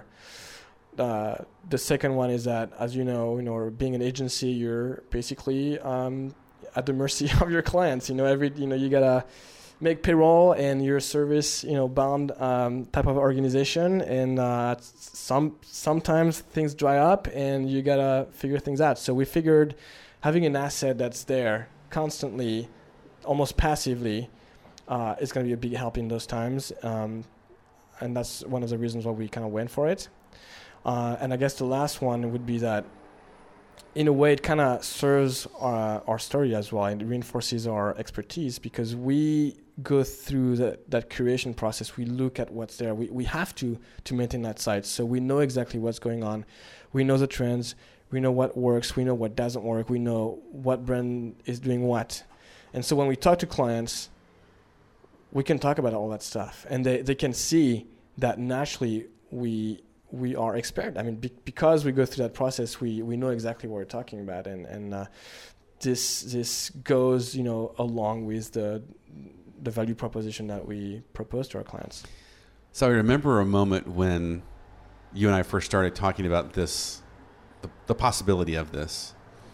The second one is that, as being an agency, you're basically at the mercy of your clients. You gotta make payroll, and you're a service bound type of organization, and sometimes things dry up and you gotta figure things out. So we figured having an asset that's there constantly, almost passively, is going to be a big help in those times, and that's one of the reasons why we kind of went for it. And I guess the last one would be that in a way, it kind of serves our story as well, and it reinforces our expertise because we go through that curation process. We look at what's there. We have to maintain that site, so we know exactly what's going on. We know the trends. We know what works. We know what doesn't work. We know what brand is doing what. And so when we talk to clients, we can talk about all that stuff, and they can see that naturally we are expert. I mean, because we go through that process, we know exactly what we're talking about, and this goes, along with the value proposition that we propose to our clients. So I remember a moment when you and I first started talking about this, the possibility of this,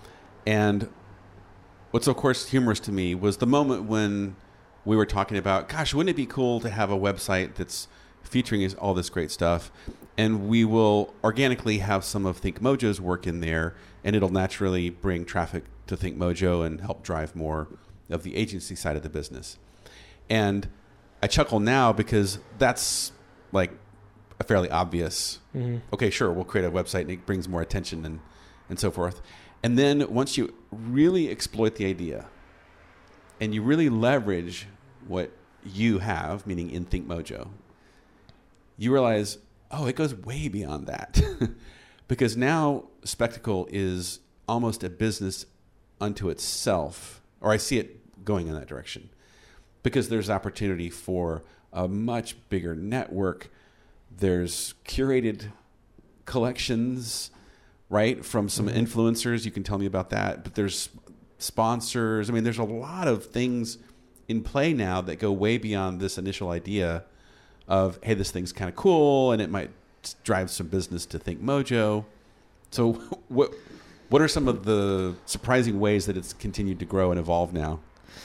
and what's of course humorous to me was the moment when we were talking about, gosh, wouldn't it be cool to have a website that's featuring all this great stuff, and we will organically have some of ThinkMojo's work in there, and it'll naturally bring traffic to ThinkMojo and help drive more of the agency side of the business. And I chuckle now because that's like a fairly obvious, okay, sure, we'll create a website and it brings more attention and so forth. And then once you really exploit the idea and you really leverage what you have, meaning in ThinkMojo, you realize, oh, it goes way beyond that. Because now Spectacle is almost a business unto itself, or I see it going in that direction, because there's opportunity for a much bigger network. There's curated collections, right, from some influencers. You can tell me about that. But there's sponsors. I mean, there's a lot of things in play now that go way beyond this initial idea of, hey, this thing's kind of cool and it might drive some business to ThinkMojo. So what are some of the surprising ways that it's continued to grow and evolve now?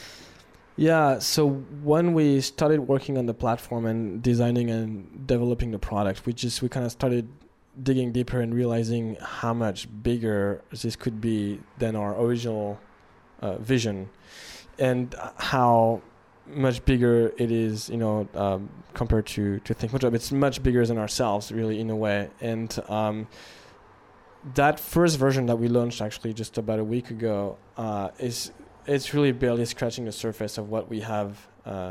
Yeah, so when we started working on the platform and designing and developing the product, we kind of started digging deeper and realizing how much bigger this could be than our original vision, and how much bigger it is, compared to ThinkMojo. It's much bigger than ourselves, really, in a way. And that first version that we launched actually just about a week ago it's really barely scratching the surface of what we have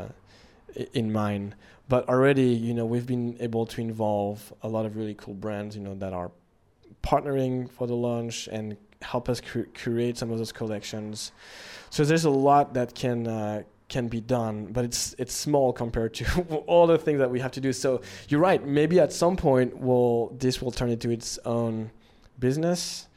in mind. But already, we've been able to involve a lot of really cool brands, that are partnering for the launch and help us curate some of those collections. So there's a lot that can be done, but it's small compared to all the things that we have to do. So you're right. Maybe at some point this will turn into its own business.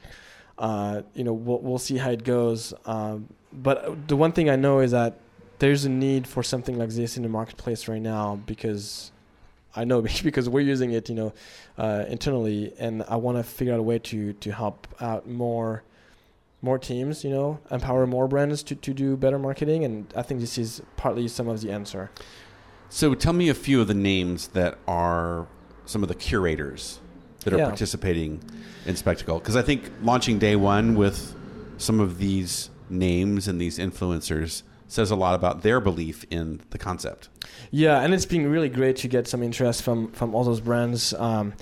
We'll see how it goes. But the one thing I know is that there's a need for something like this in the marketplace right now, because I know because we're using it, internally, and I want to figure out a way to help out more teams, empower more brands to do better marketing, and I think this is partly some of the answer. So tell me a few of the names that are some of the curators that are participating in Spectacle, because I think launching day one with some of these names and these influencers says a lot about their belief in the concept. Yeah, and it's been really great to get some interest from all those brands.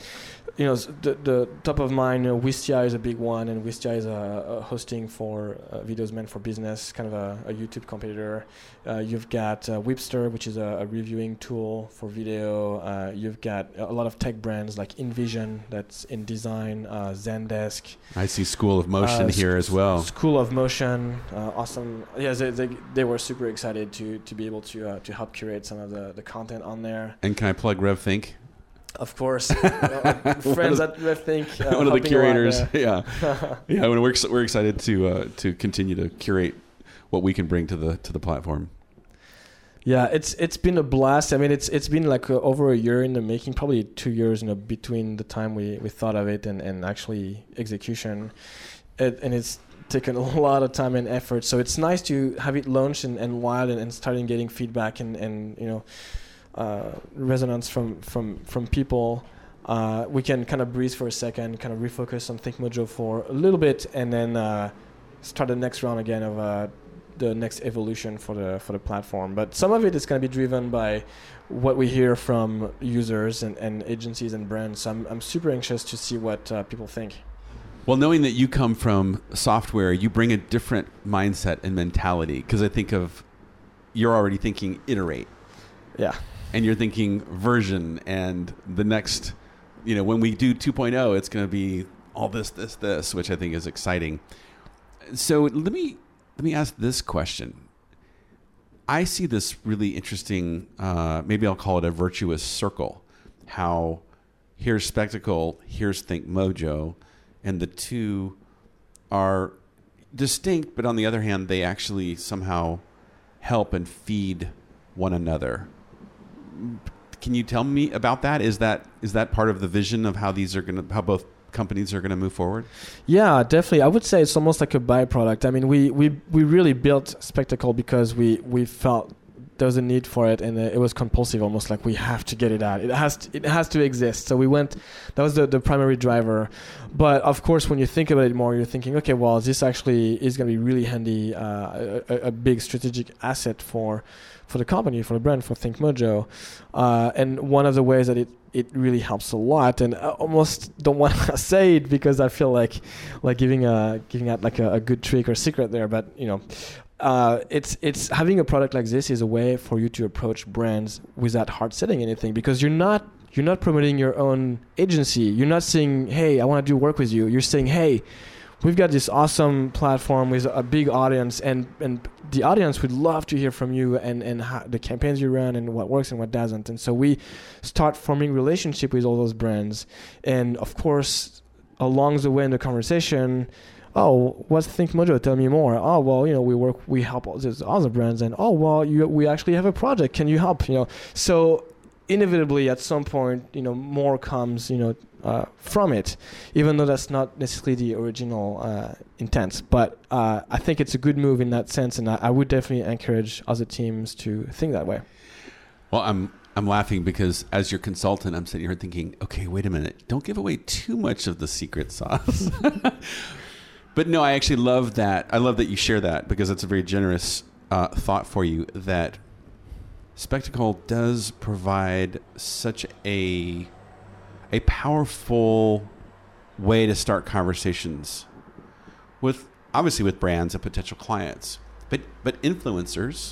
The top of mind, Wistia is a big one, and Wistia is a hosting for videos meant for business, kind of a YouTube competitor. You've got Whipster, which is a reviewing tool for video. You've got a lot of tech brands like InVision, that's in design, Zendesk. I see School of Motion here as well. School of Motion, awesome. Yeah, they were super excited to be able to help curate some of the content on there. And can I plug RevThink? Of course, friends at RevThink. One of the curators. Yeah. We're excited to continue to curate what we can bring to the platform. Yeah, it's been a blast. I mean, it's been like over a year in the making, probably 2 years between the time we thought of it and actually execution, and it's taken a lot of time and effort. So it's nice to have it launched and wild and starting getting feedback and resonance from people. We can kind of breathe for a second, kind of refocus on ThinkMojo for a little bit, and then start the next round again of the next evolution for the platform. But some of it is going to be driven by what we hear from users and agencies and brands. So I'm super anxious to see what people think. Well, knowing that you come from software, you bring a different mindset and mentality, because I think of you're already thinking iterate. Yeah. And you're thinking version, and the next, when we do 2.0, it's going to be all this, which I think is exciting. So let me ask this question. I see this really interesting, maybe I'll call it a virtuous circle, how here's Spectacle, here's ThinkMojo, and the two are distinct, but on the other hand, they actually somehow help and feed one another. Can you tell me about that? Is that part of the vision of how how both companies are going to move forward? Yeah, definitely. I would say it's almost like a byproduct. I mean, we really built Spectacle because we felt there was a need for it, and it was compulsive, almost like we have to get it out. It has to exist. So we went. That was the primary driver. But of course, when you think about it more, you're thinking, okay, well, this actually is going to be really handy, a big strategic asset for the company, for the brand, for ThinkMojo. And one of the ways that it really helps a lot, and I almost don't want to say it because I feel like giving out like a good trick or secret there, but it's having a product like this is a way for you to approach brands without hard selling anything, because you're not promoting your own agency. You're not saying, hey, I want to do work with you. You're saying, hey, we've got this awesome platform with a big audience, and the audience would love to hear from you and how the campaigns you run and what works and what doesn't. And so we start forming relationship with all those brands. And of course, along the way in the conversation, oh, what's ThinkMojo? Tell me more. Oh, well, we help all these other brands, and oh, well, we actually have a project. Can you help? So inevitably at some point, more comes, from it, even though that's not necessarily the original intent. But I think it's a good move in that sense, and I would definitely encourage other teams to think that way. Well, I'm laughing because as your consultant, I'm sitting here thinking, okay, wait a minute, don't give away too much of the secret sauce. But no, I actually love that. I love that you share that, because it's a very generous thought for you, that Spectacle does provide such a powerful way to start conversations with brands and potential clients, but influencers,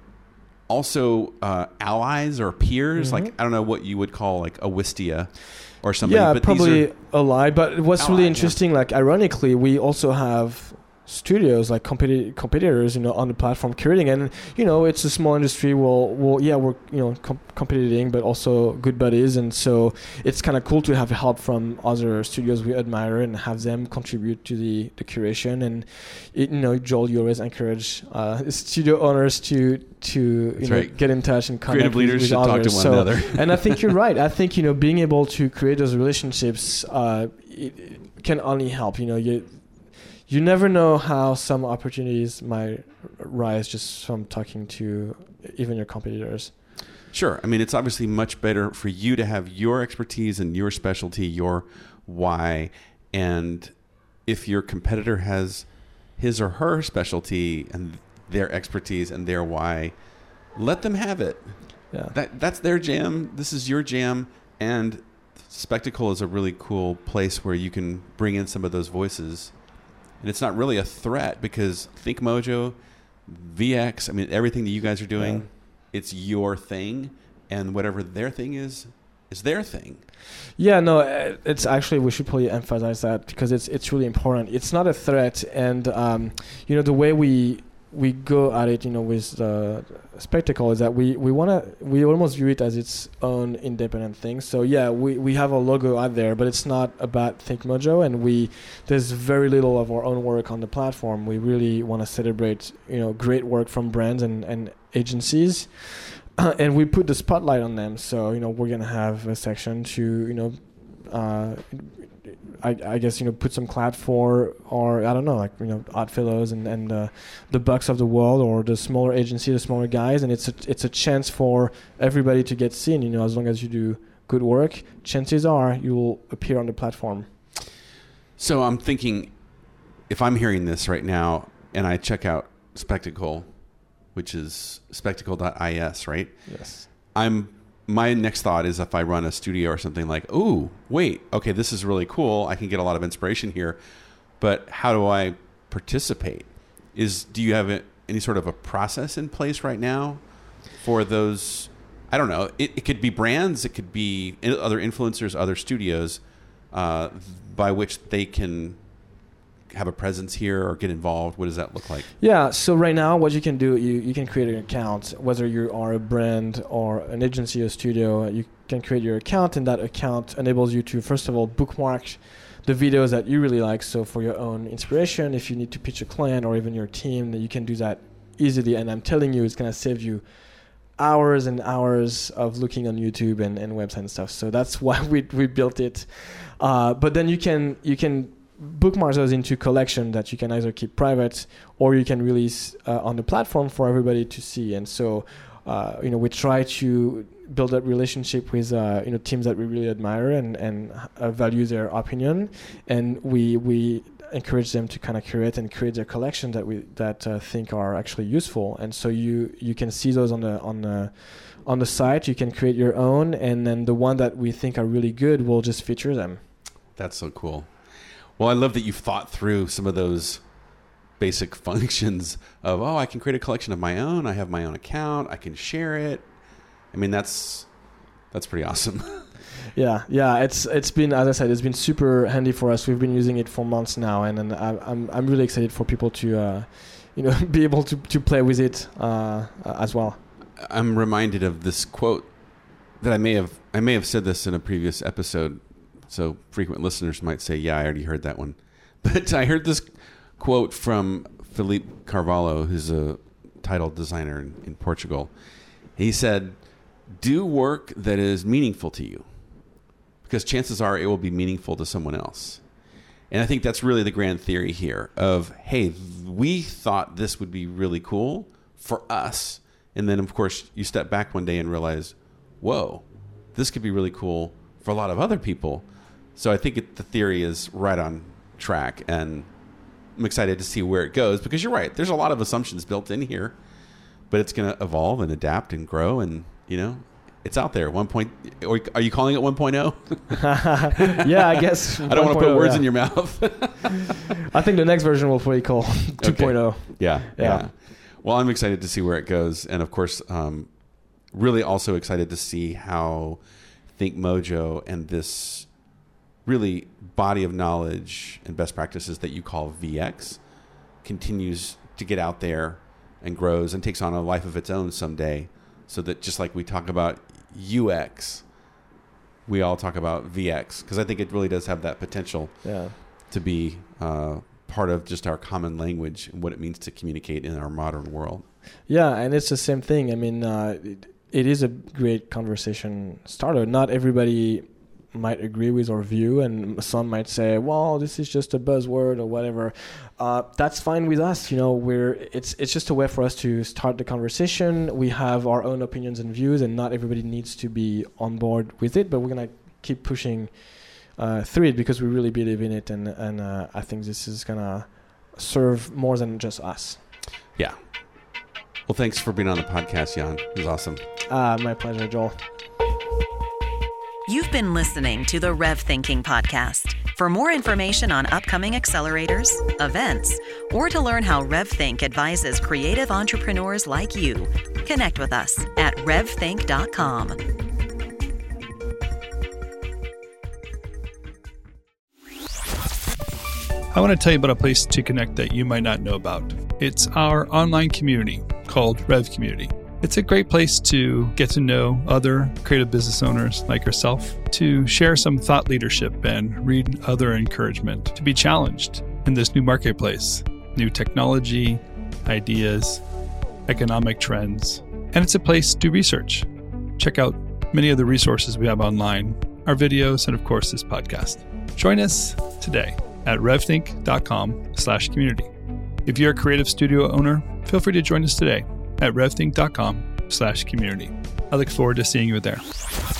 also allies or peers. Mm-hmm. Like, I don't know what you would call like a Wistia or somebody. Yeah, but probably ally. But what's really interesting, like ironically, we also have studios like competitors, on the platform curating, and it's a small industry. We're competing, but also good buddies, and so it's kind of cool to have help from other studios we admire and have them contribute to the curation. And Joel, you always encourage studio owners to get in touch and connect creative leaders should talk to one another. And I think you're right. I think being able to create those relationships it can only help. You never know how some opportunities might rise just from talking to even your competitors. Sure. I mean, it's obviously much better for you to have your expertise and your specialty, your why. And if your competitor has his or her specialty and their expertise and their why, let them have it. Yeah. That's their jam. This is your jam. And Spectacle is a really cool place where you can bring in some of those voices. And it's not really a threat, because ThinkMojo, VX, I mean, everything that you guys are doing, it's your thing. And whatever their thing is their thing. Yeah, no, it's actually, we should probably emphasize that, because it's really important. It's not a threat. And, the way we go at it, with the Spectacle, is that we almost view it as its own independent thing. So yeah, we have a logo out there, but it's not about ThinkMojo, and there's very little of our own work on the platform. We really want to celebrate, great work from brands and agencies, and we put the spotlight on them. So we're gonna have a section to I guess put some clout for, or I don't know, like Oddfellows and the Bucks of the world, or the smaller agency, the smaller guys, and it's a chance for everybody to get seen. As long as you do good work, chances are you will appear on the platform. So I'm thinking, if I'm hearing this right now and I check out Spectacle, which is spectacle.is, right? Yes. I'm my next thought is if I run a studio or something like, ooh, wait, okay, this is really cool. I can get a lot of inspiration here, but how do I participate? Do you have any sort of a process in place right now for those? I don't know. It could be brands. It could be other influencers, other studios, by which they can have a presence here or get involved. What does that look like? Yeah, so right now what you can do, you can create an account, whether you are a brand or an agency or studio. You can create your account, and that account enables you to, first of all, bookmark the videos that you really like. So for your own inspiration, if you need to pitch a client or even your team, then you can do that easily. And I'm telling you, it's going to save you hours and hours of looking on YouTube and website and stuff. So that's why we built it. But then you can bookmark those into collection that you can either keep private or you can release on the platform for everybody to see. And so, we try to build that relationship with teams that we really admire and value their opinion, and we encourage them to kind of curate and create their collection that we think are actually useful. And so you can see those on the site. You can create your own, and then the one that we think are really good, we'll just feature them. That's so cool. Well, I love that you've thought through some of those basic functions of, I can create a collection of my own. I have my own account. I can share it. I mean, that's pretty awesome. Yeah. It's been, as I said, it's been super handy for us. We've been using it for months now, and I'm really excited for people to, be able to play with it as well. I'm reminded of this quote that I may have said this in a previous episode. So frequent listeners might say, yeah, I already heard that one. But I heard this quote from Filipe Carvalho, who's a title designer in Portugal. He said, do work that is meaningful to you, because chances are it will be meaningful to someone else. And I think that's really the grand theory here of, hey, we thought this would be really cool for us. And then, of course, you step back one day and realize, whoa, this could be really cool for a lot of other people. So I think the theory is right on track, and I'm excited to see where it goes, because you're right. There's a lot of assumptions built in here, but it's going to evolve and adapt and grow, and, it's out there. Or are you calling it 1.0? Yeah, I guess. I don't want to put words in your mouth. I think the next version will probably call 2.0. Okay. Yeah. Well, I'm excited to see where it goes. And of course, really also excited to see how Think Mojo and this really body of knowledge and best practices that you call VX continues to get out there and grows and takes on a life of its own someday. So that just like we talk about UX, we all talk about VX, because I think it really does have that potential to be part of just our common language and what it means to communicate in our modern world. Yeah, and it's the same thing. I mean, it is a great conversation starter. Not everybody might agree with our view, and some might say, well, this is just a buzzword or whatever. That's fine with us. It's just a way for us to start the conversation. We have our own opinions and views, and not everybody needs to be on board with it, but we're going to keep pushing through it because we really believe in it, and I think this is going to serve more than just us. Yeah. Well, thanks for being on the podcast, Jan. It was awesome. My pleasure, Joel. You've been listening to the Rev Thinking Podcast. For more information on upcoming accelerators, events, or to learn how RevThink advises creative entrepreneurs like you, connect with us at revthink.com. I want to tell you about a place to connect that you might not know about. It's our online community called Rev Community. It's a great place to get to know other creative business owners like yourself, to share some thought leadership and read other encouragement, to be challenged in this new marketplace, new technology, ideas, economic trends. And it's a place to research. Check out many of the resources we have online, our videos, and of course, this podcast. Join us today at revthink.com/community. If you're a creative studio owner, feel free to join us today at revthink.com/community. I look forward to seeing you there.